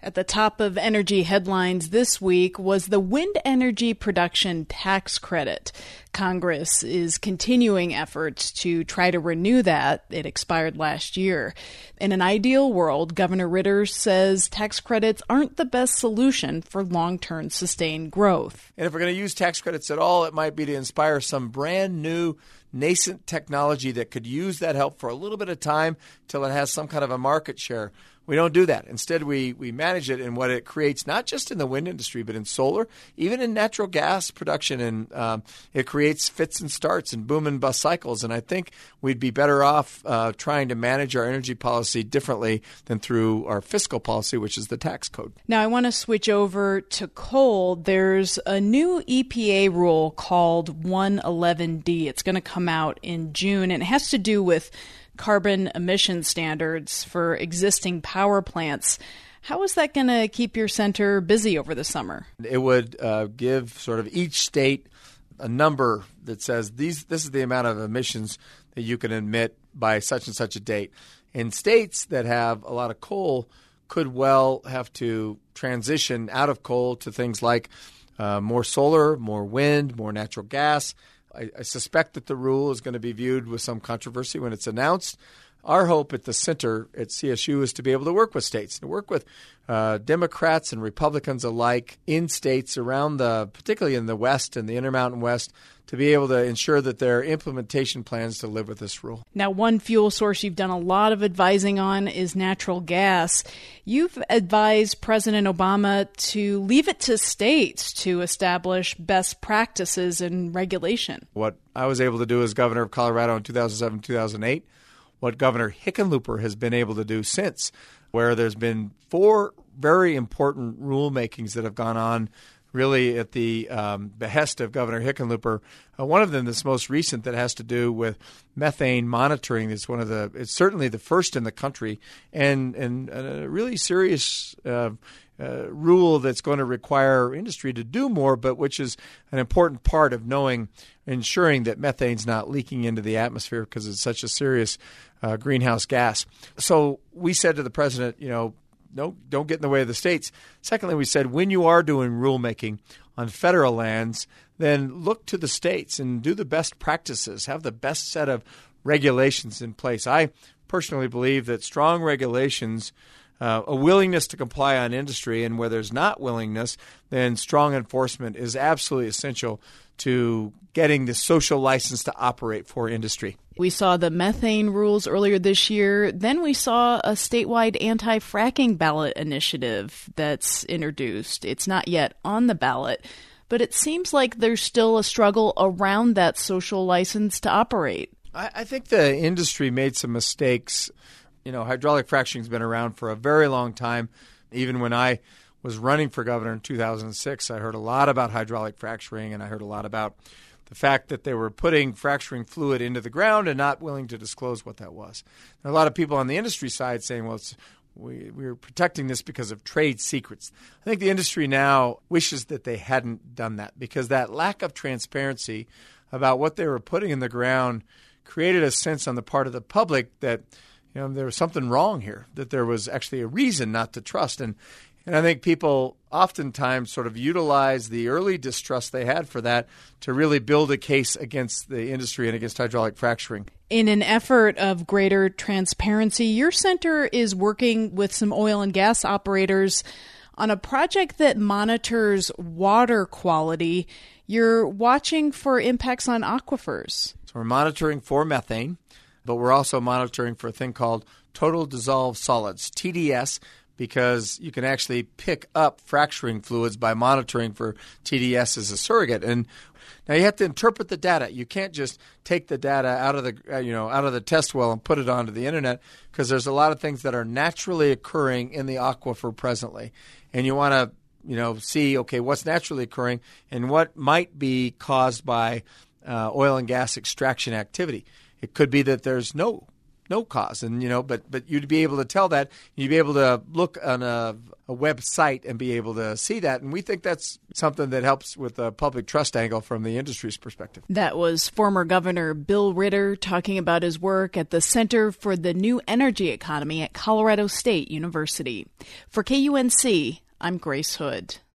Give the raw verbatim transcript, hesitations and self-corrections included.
At the top of energy headlines this week was the wind energy production tax credit. Congress is continuing efforts to try to renew that. It expired last year. In an ideal world, Governor Ritter says tax credits aren't the best solution for long-term sustained growth. And if we're going to use tax credits at all, it might be to inspire some brand new nascent technology that could use that help for a little bit of time till it has some kind of a market share. We don't do that. Instead, we we manage it in what it creates, not just in the wind industry, but in solar, even in natural gas production. And um, it creates fits and starts and boom and bust cycles. And I think we'd be better off uh, trying to manage our energy policy differently than through our fiscal policy, which is the tax code. Now, I want to switch over to coal. There's a new E P A rule called one eleven D. It's going to come out in June, and it has to do with carbon emission standards for existing power plants. How is that going to keep your center busy over the summer? It would uh, give sort of each state a number that says these. This is the amount of emissions that you can emit by such and such a date. And states that have a lot of coal could well have to transition out of coal to things like uh, more solar, more wind, more natural gas. I, I suspect that the rule is going to be viewed with some controversy when it's announced. Our hope at the center at C S U is to be able to work with states, to work with uh, Democrats and Republicans alike in states around the, particularly in the West and the Intermountain West, to be able to ensure that their implementation plans to live with this rule. Now, one fuel source you've done a lot of advising on is natural gas. You've advised President Obama to leave it to states to establish best practices and regulation. What I was able to do as governor of Colorado in two thousand seven, two thousand eight, what Governor Hickenlooper has been able to do since, where there's been four very important rulemakings that have gone on really at the um, behest of Governor Hickenlooper. Uh, one of them, this most recent, that has to do with methane monitoring. It's one of the, it's certainly the first in the country, and and a really serious uh, uh, rule that's going to require industry to do more, but which is an important part of knowing, ensuring that methane's not leaking into the atmosphere because it's such a serious uh, greenhouse gas. So we said to the president, you know, no, don't get in the way of the states. Secondly, we said when you are doing rulemaking on federal lands, then look to the states and do the best practices, have the best set of regulations in place. I personally believe that strong regulations, uh, a willingness to comply on industry, and where there's not willingness, then strong enforcement is absolutely essential to getting the social license to operate for industry. We saw the methane rules earlier this year. Then we saw a statewide anti-fracking ballot initiative that's introduced. It's not yet on the ballot, but it seems like there's still a struggle around that social license to operate. I, I think the industry made some mistakes. You know, hydraulic fracturing has been around for a very long time. Even when I was running for governor in two thousand six, I heard a lot about hydraulic fracturing, and I heard a lot about the fact that they were putting fracturing fluid into the ground and not willing to disclose what that was. There are a lot of people on the industry side saying, well, it's, we, we're protecting this because of trade secrets. I think the industry now wishes that they hadn't done that, because that lack of transparency about what they were putting in the ground created a sense on the part of the public that, you know, there was something wrong here, that there was actually a reason not to trust. And And I think people oftentimes sort of utilize the early distrust they had for that to really build a case against the industry and against hydraulic fracturing. In an effort of greater transparency, your center is working with some oil and gas operators on a project that monitors water quality. You're watching for impacts on aquifers. So we're monitoring for methane, but we're also monitoring for a thing called total dissolved solids, T D S, because you can actually pick up fracturing fluids by monitoring for T D S as a surrogate. And now you have to interpret the data. You can't just take the data out of the uh, you know out of the test well and put it onto the internet, because there's a lot of things that are naturally occurring in the aquifer presently, and you want to you know see okay what's naturally occurring and what might be caused by uh, oil and gas extraction activity. It could be that there's no no cost. And, you know, but but you'd be able to tell that. You'd be able to look on a, a website and be able to see that. And we think that's something that helps with the public trust angle from the industry's perspective. That was former Governor Bill Ritter talking about his work at the Center for the New Energy Economy at Colorado State University. For K U N C, I'm Grace Hood.